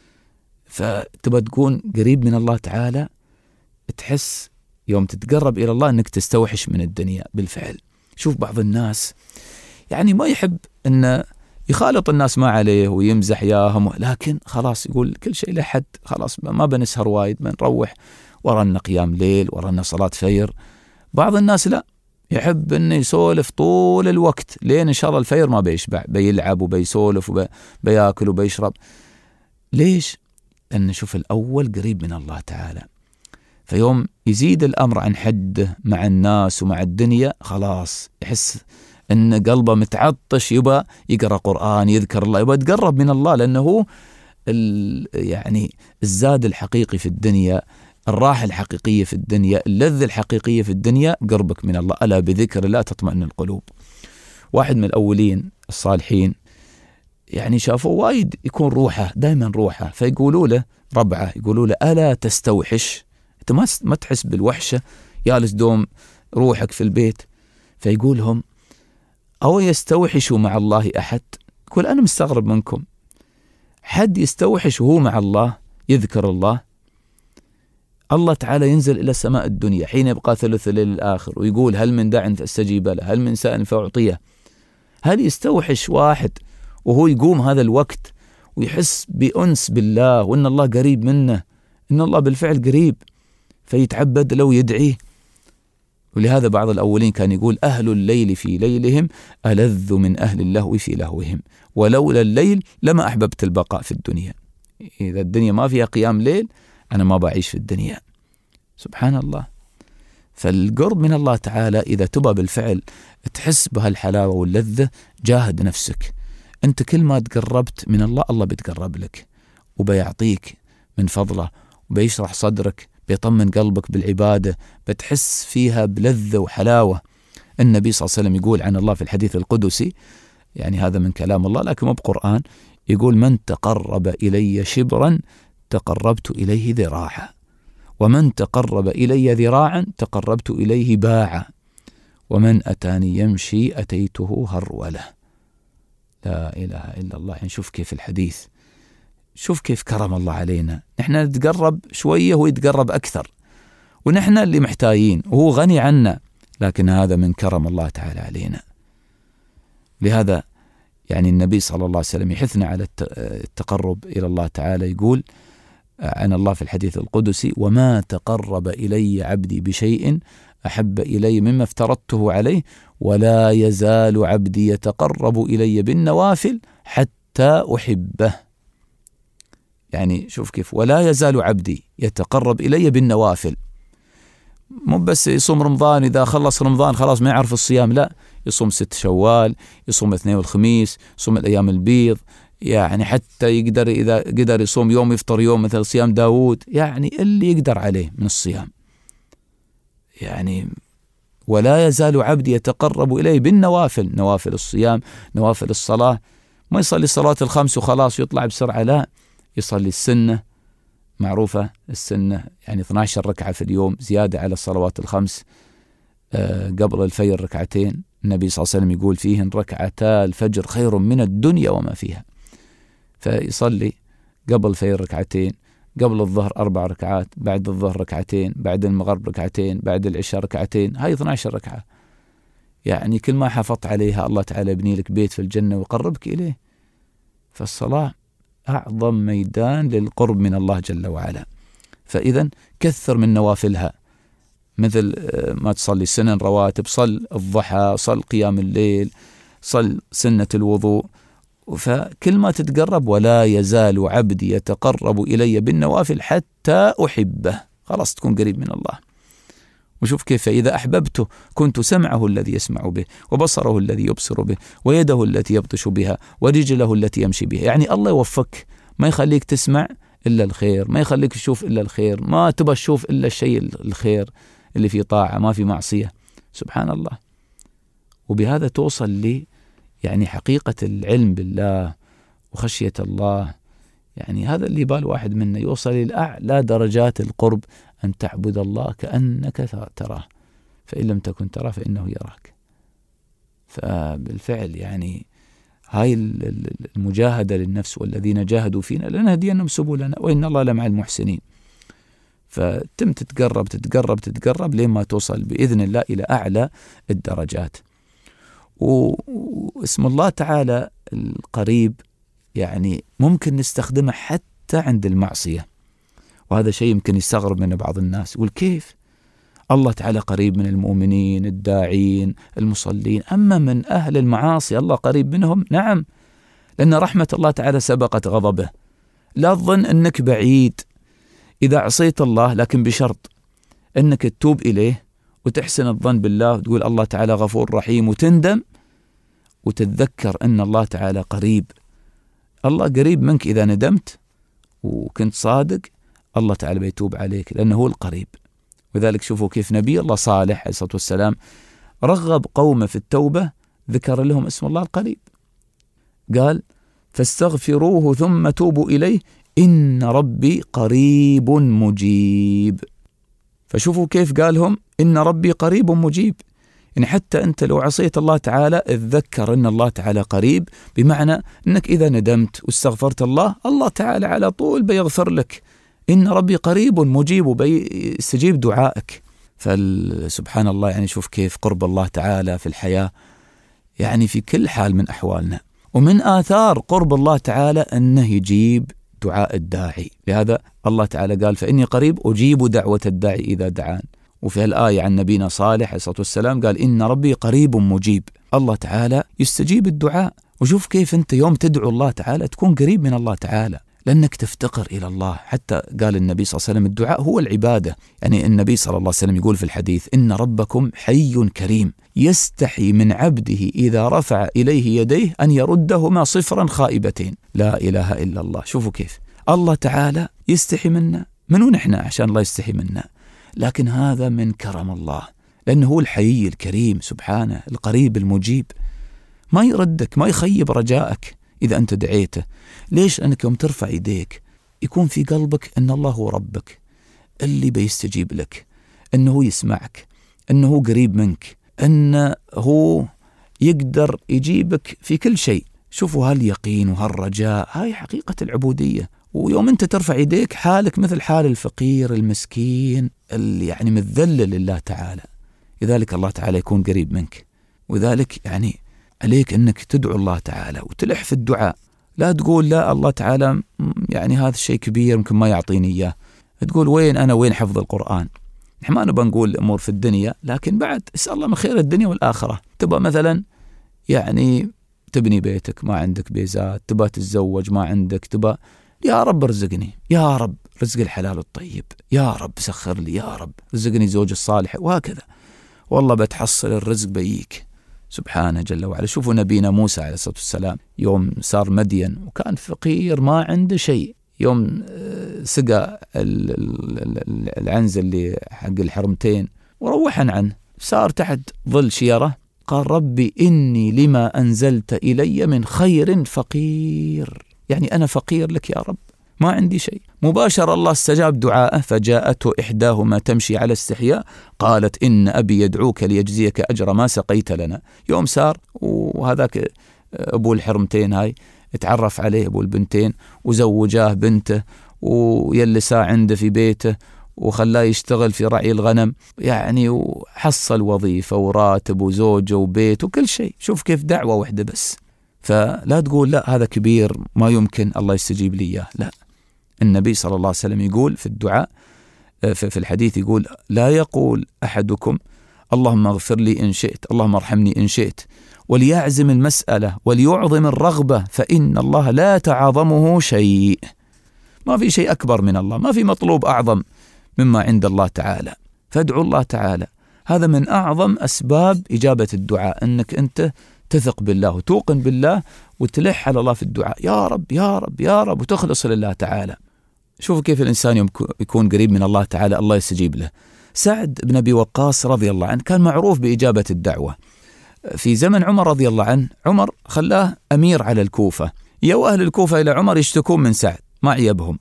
فتبى تكون قريب من الله تعالى، تحس يوم تتقرب إلى الله أنك تستوحش من الدنيا بالفعل. شوف بعض الناس يعني ما يحب أن يخالط الناس ما عليه ويمزح ياهم، لكن خلاص يقول كل شيء لحد، خلاص ما بنسهر وايد، بنروح ورانا قيام ليل، ورانا صلاة فجر. بعض الناس لا، يحب أنه يسولف طول الوقت لين إن شاء الله الفجر ما بيشبع، بيلعب وبيسولف وبياكل وبيشرب. ليش؟ أن شوف الأول قريب من الله تعالى، فيوم يزيد الأمر عن حده مع الناس ومع الدنيا، خلاص يحس أن قلبه متعطش، يبقى يقرأ قرآن، يذكر الله، يبقى يتقرب من الله. لأنه يعني الزاد الحقيقي في الدنيا، الراحة الحقيقية في الدنيا، اللذة الحقيقية في الدنيا قربك من الله. ألا بذكر الله تطمئن القلوب. واحد من الأولين الصالحين يعني شافوا وايد يكون روحه دائما روحه، فيقولوا له ربعه، يقولوا له: ألا تستوحش؟ أنت ما ما تحس بالوحشة جالس دوم روحك في البيت؟ فيقولهم: أو يستوحش مع الله أحد؟ يقول: أنا مستغرب منكم، حد يستوحش وهو مع الله يذكر الله؟ الله تعالى ينزل إلى السماء الدنيا حين يبقى ثلث الليل الآخر ويقول: هل من داع فاستجيب له، هل من سائل فأعطيه. هل يستوحش واحد وهو يقوم هذا الوقت ويحس بأنس بالله، وأن الله قريب منه، إن الله بالفعل قريب، فيتعبد لو يدعيه؟ ولهذا بعض الأولين كان يقول: أهل الليل في ليلهم ألذ من أهل اللهو في لهوهم، ولولا الليل لما أحببت البقاء في الدنيا. إذا الدنيا ما فيها قيام ليل أنا ما بعيش في الدنيا. سبحان الله. فالقرب من الله تعالى إذا تبى بالفعل تحس بهالحلاوة واللذة، جاهد نفسك. أنت كل ما تقربت من الله، الله بيتقرب لك وبيعطيك من فضله، وبيشرح صدرك، بيطمن قلبك بالعبادة، بتحس فيها بلذة وحلاوة. النبي صلى الله عليه وسلم يقول عن الله في الحديث القدسي، يعني هذا من كلام الله لكن مو بقرآن، يقول: من تقرب إلي شبرا تقربت إليه ذراعا، ومن تقرب إلي ذراعا تقربت إليه باعا، ومن أتاني يمشي أتيته هرولة. لا إله إلا الله. يعني شوف كيف الحديث، شوف كيف كرم الله علينا. نحن نتقرب شوية وهو يتقرب أكثر، ونحن اللي محتاجين وهو غني عنا، لكن هذا من كرم الله تعالى علينا. لهذا يعني النبي صلى الله عليه وسلم يحثنا على التقرب إلى الله تعالى. يقول عن الله في الحديث القدسي: وما تقرب إلي عبدي بشيء أحب إلي مما افترضته عليه، ولا يزال عبدي يتقرب إلي بالنوافل حتى أحبه. يعني شوف كيف، ولا يزال عبدي يتقرب إلي بالنوافل. مو بس يصوم رمضان، إذا خلص رمضان خلاص ما يعرف الصيام، لا، يصوم ست شوال، يصوم الاثنين والخميس، يصوم الأيام البيض، يعني حتى يقدر إذا قدر يصوم يوم يفطر يوم، مثل صيام داود، يعني اللي يقدر عليه من الصيام. يعني ولا يزال عبدي يتقرب إلي بالنوافل، نوافل الصيام، نوافل الصلاة. ما يصلي صلاة الخمس وخلاص يطلع بسرعة، لا، يصلي السنة، معروفة السنة يعني اثنتي عشرة ركعة في اليوم، زيادة على الصلوات الخمس، آه قبل الفجر ركعتين، النبي صلى الله عليه وسلم يقول فيهن ركعتا الفجر خير من الدنيا وما فيها. فيصلي قبل الفجر ركعتين، قبل الظهر أربع ركعات، بعد الظهر ركعتين، بعد المغرب ركعتين، بعد العشاء ركعتين، هاي اثنتي عشرة ركعة. يعني كل ما حافظت عليها الله تعالى يبني لك بيت في الجنة ويقربك إليه. فالصلاة أعظم ميدان للقرب من الله جل وعلا. فإذا كثر من نوافلها، مثل ما تصلي سنن رواتب، صل الضحى، صل قيام الليل، صل سنة الوضوء. فكل ما تتقرب، ولا يزال عبدي يتقرب إلي بالنوافل حتى أحبه، خلاص تكون قريب من الله. وشوف كيف إذا أحببته كنت سمعه الذي يسمع به، وبصره الذي يبصر به، ويده التي يبطش بها، ورجله التي يمشي بها. يعني الله يوفقك، ما يخليك تسمع إلا الخير، ما يخليك تشوف إلا الخير، ما تبى تشوف إلا الشيء الخير اللي في طاعة ما في معصية. سبحان الله. وبهذا توصل لي يعني حقيقة العلم بالله وخشية الله. يعني هذا اللي بال واحد منا يوصل إلى أعلى درجات القرب، أن تعبد الله كأنك تراه، فإن لم تكن تراه فإنه يراك. فبالفعل يعني هاي المجاهدة للنفس، والذين جاهدوا فينا لنهدينهم سبلنا وإن الله لمع المحسنين. فتم تتقرب تتقرب تتقرب لين ما توصل بإذن الله إلى أعلى الدرجات. واسم الله تعالى القريب يعني ممكن نستخدمه حتى عند المعصية، وهذا شيء يمكن يستغرب من بعض الناس، يقول كيف الله تعالى قريب من المؤمنين الداعين المصلين، أما من أهل المعاصي الله قريب منهم؟ نعم، لأن رحمة الله تعالى سبقت غضبه. لا تظن أنك بعيد إذا عصيت الله، لكن بشرط أنك تتوب إليه وتحسن الظن بالله وتقول الله تعالى غفور رحيم، وتندم وتتذكر أن الله تعالى قريب. الله قريب منك إذا ندمت وكنت صادق، الله تعالى بيتوب عليك لأنه هو القريب. وذلك شوفوا كيف نبي الله صالح عليه الصلاة والسلام رغب قومه في التوبة، ذكر لهم اسم الله القريب، قال فاستغفروه ثم توبوا إليه إن ربي قريب مجيب. فشوفوا كيف قالهم إن ربي قريب مجيب. يعني حتى أنت لو عصيت الله تعالى اتذكر أن الله تعالى قريب، بمعنى أنك إذا ندمت واستغفرت الله، الله تعالى على طول بيغفر لك. إن ربي قريب مجيب، وبيستجيب دعائك. فسبحان الله، يعني شوف كيف قرب الله تعالى في الحياة، يعني في كل حال من أحوالنا. ومن آثار قرب الله تعالى أنه يجيب دعاء الداعي. لهذا الله تعالى قال فإني قريب أجيب دعوة الداعي إذا دعان. وفي الآية عن نبينا صالح عليه الصلاة والسلام قال إن ربي قريب مجيب. الله تعالى يستجيب الدعاء. وشوف كيف أنت يوم تدعو الله تعالى تكون قريب من الله تعالى، لأنك تفتقر إلى الله. حتى قال النبي صلى الله عليه وسلم الدعاء هو العبادة. يعني النبي صلى الله عليه وسلم يقول في الحديث إن ربكم حي كريم يستحي من عبده إذا رفع إليه يديه أن يردهما صفرا خائبتين. لا إله إلا الله. شوفوا كيف الله تعالى يستحي منا. منو نحن عشان الله يستحي منا؟ لكن هذا من كرم الله، لأنه هو الحي الكريم سبحانه القريب المجيب، ما يردك، ما يخيب رجائك إذا أنت دعيته. ليش؟ أنك يوم ترفع يديك يكون في قلبك أن الله هو ربك اللي بيستجيب لك، أنه يسمعك، أنه قريب منك، أنه يقدر يجيبك في كل شيء. شوفوا هاليقين وهالرجاء، هاي حقيقة العبودية. ويوم أنت ترفع يديك حالك مثل حال الفقير المسكين اللي يعني متذلل لله تعالى، لذلك الله تعالى يكون قريب منك. وذلك يعني عليك أنك تدعو الله تعالى وتلح في الدعاء. لا تقول لا الله تعالى يعني هذا الشيء كبير يمكن ما يعطيني إياه، تقول وين أنا وين حفظ القرآن. نحن ما نبغى نقول أمور في الدنيا، لكن بعد اسأل الله من خير الدنيا والآخرة. تبغى مثلا يعني تبني بيتك ما عندك بيزات، تبغى تتزوج ما عندك، تبغى يا رب ارزقني، يا رب رزق الحلال الطيب، يا رب سخر لي، يا رب رزقني زوج الصالح، وهكذا. والله بتحصل الرزق بيك سبحانه جل وعلا. شوفوا نبينا موسى عليه الصلاة والسلام يوم صار مدين وكان فقير ما عنده شيء، يوم سقى العنز اللي حق الحرمتين وروحن عنه، صار تحت ظل شيرة، قال ربي إني لما أنزلت إلي من خير فقير. يعني أنا فقير لك يا رب، ما عندي شيء. مباشرة الله استجاب دعاءه، فجاءته إحداهما تمشي على استحياء قالت إن أبي يدعوك ليجزيك أجر ما سقيت لنا. يوم سار وهذاك أبو الحرمتين هاي اتعرف عليه أبو البنتين وزوجاه بنته ويلساه عنده في بيته وخلاه يشتغل في رعي الغنم، يعني وحصل وظيفة وراتب وزوجه وبيت وكل شيء. شوف كيف دعوة واحدة بس. فلا تقول لا هذا كبير ما يمكن الله يستجيب لي إياه، لا. النبي صلى الله عليه وسلم يقول في الدعاء في الحديث يقول لا يقول أحدكم اللهم اغفر لي إن شئت، اللهم ارحمني إن شئت، وليعزم المسألة وليعظم الرغبة فإن الله لا تعظمه شيء. ما في شيء أكبر من الله، ما في مطلوب أعظم مما عند الله تعالى. فادعوا الله تعالى. هذا من أعظم أسباب إجابة الدعاء، أنك أنت تثق بالله وتوقن بالله وتلح على الله في الدعاء، يا رب يا رب يا رب، وتخلص لله تعالى. شوفوا كيف الإنسان يوم يكون قريب من الله تعالى الله يستجيب له. سعد بن أبي وقاص رضي الله عنه كان معروف بإجابة الدعوة. في زمن عمر رضي الله عنه، عمر خلاه أمير على الكوفة. يو أهل الكوفة إلى عمر يشتكون من سعد ما عيبهم،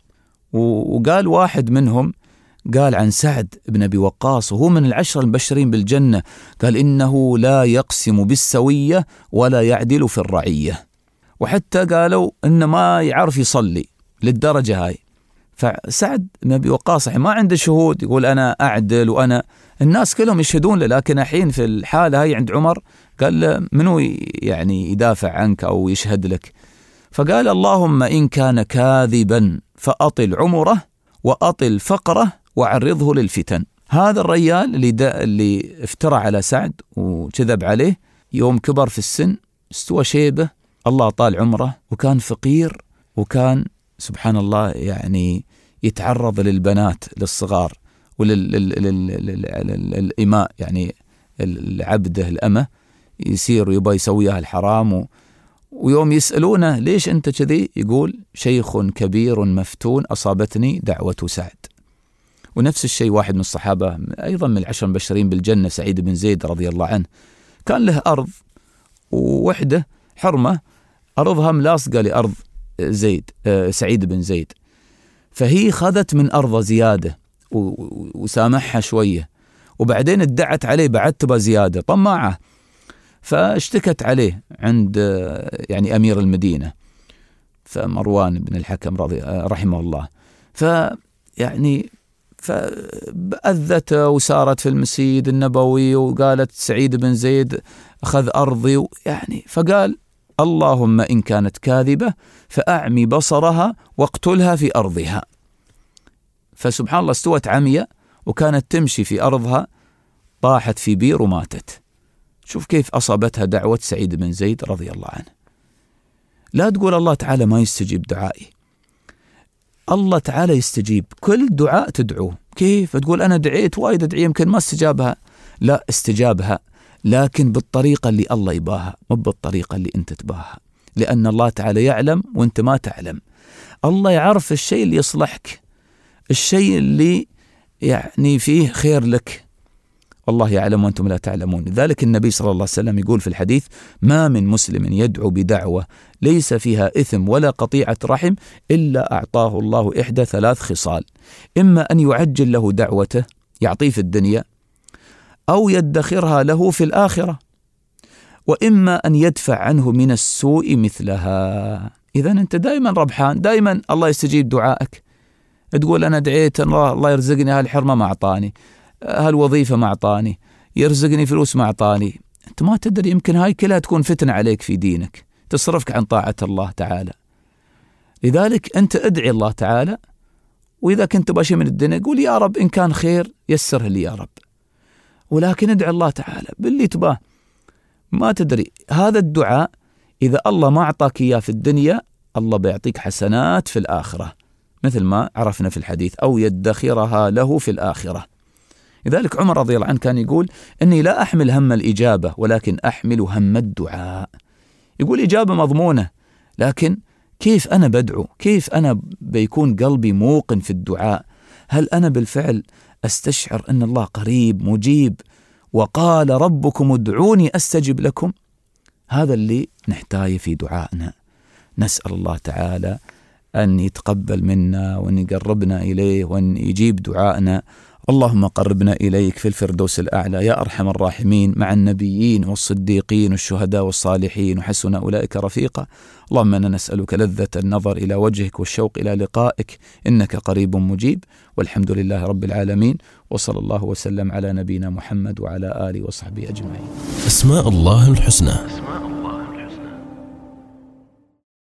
وقال واحد منهم قال عن سعد بن أبي وقاص وهو من العشرة المبشرين بالجنة، قال إنه لا يقسم بالسوية ولا يعدل في الرعية. وحتى قالوا إنه ما يعرف يصلي للدرجة هاي. فسعد بن أبي وقاص ما عنده شهود يقول أنا أعدل وأنا، الناس كلهم يشهدون له، لكن الحين في الحالة هاي عند عمر قال له منو يعني يدافع عنك أو يشهد لك؟ فقال اللهم إن كان كاذبا فأطل عمره وأطل فقره وعرضه للفتن. هذا الرجال اللي, اللي افترى على سعد وكذب عليه، يوم كبر في السن استوى شيبه، الله طال عمره، وكان فقير، وكان سبحان الله يعني يتعرض للبنات للصغار وللإماء، يعني العبده الأمة يسير ويبقى يسويها الحرام و... ويوم يسألونه ليش أنت كذي يقول شيخ كبير مفتون أصابتني دعوة سعد. ونفس الشيء واحد من الصحابة أيضا من العشر المبشرين بالجنة سعيد بن زيد رضي الله عنه، كان له أرض ووحدة حرمة أرضها ملاصقة لأرض زيد سعيد بن زيد، فهي خذت من أرضه زيادة وسامحها شوية، وبعدين ادعت عليه بعد تبى زيادة طماعة، فاشتكت عليه عند يعني أمير المدينة فمروان بن الحكم رضي رحمه الله، فيعني فأذته وسارت في المسجد النبوي وقالت سعيد بن زيد أخذ أرضي يعني، فقال اللهم إن كانت كاذبة فأعمي بصرها واقتلها في أرضها. فسبحان الله استوت عمية وكانت تمشي في أرضها، طاحت في بير وماتت. شوف كيف أصابتها دعوة سعيد بن زيد رضي الله عنه. لا تقول الله تعالى ما يستجيب دعائي، الله تعالى يستجيب كل دعاء تدعوه. كيف تقول أنا دعيت وايد أدعي يمكن ما استجابها؟ لا، استجابها، لكن بالطريقة اللي الله يباها، مو بالطريقة اللي أنت تباها، لأن الله تعالى يعلم وأنت ما تعلم. الله يعرف الشيء اللي يصلحك، الشيء اللي يعني فيه خير لك، الله يعلم وأنتم لا تعلمون. لذلك النبي صلى الله عليه وسلم يقول في الحديث ما من مسلم يدعو بدعوة ليس فيها إثم ولا قطيعة رحم إلا أعطاه الله إحدى ثلاث خصال، إما أن يعجل له دعوته يعطيه في الدنيا، أو يدخرها له في الآخرة، وإما أن يدفع عنه من السوء مثلها. إذن أنت دائما ربحان، دائما الله يستجيب دعائك. تقول أنا دعيت الله يرزقني هالحرمة ما أعطاني، هالوظيفة ما أعطاني، يرزقني فلوس ما أعطاني، أنت ما تدري يمكن هاي كلها تكون فتنة عليك في دينك تصرفك عن طاعة الله تعالى. لذلك أنت أدعي الله تعالى، وإذا كنت باشي من الدنيا قول يا رب إن كان خير يسره لي يا رب، ولكن ادعي الله تعالى باللي تباه. ما تدري هذا الدعاء إذا الله ما أعطاك إياه في الدنيا الله بيعطيك حسنات في الآخرة، مثل ما عرفنا في الحديث أو يدخرها له في الآخرة. لذلك عمر رضي الله عنه كان يقول إني لا أحمل هم الإجابة ولكن أحمل هم الدعاء. يقول إجابة مضمونة، لكن كيف أنا بدعو، كيف أنا بيكون قلبي موقن في الدعاء، هل أنا بالفعل أستشعر أن الله قريب مجيب وقال ربكم ادعوني أستجب لكم. هذا اللي نحتاج في دعائنا. نسأل الله تعالى أن يتقبل منا وأن يقربنا إليه وأن يجيب دعائنا. اللهم قربنا إليك في الفردوس الأعلى يا أرحم الراحمين، مع النبيين والصديقين والشهداء والصالحين، وحسن أولئك رفيقا. اللهم أنا نسألك لذة النظر إلى وجهك والشوق إلى لقائك، إنك قريب مجيب. والحمد لله رب العالمين، وصلى الله وسلم على نبينا محمد وعلى آله وصحبه أجمعين. أسماء الله الحسنى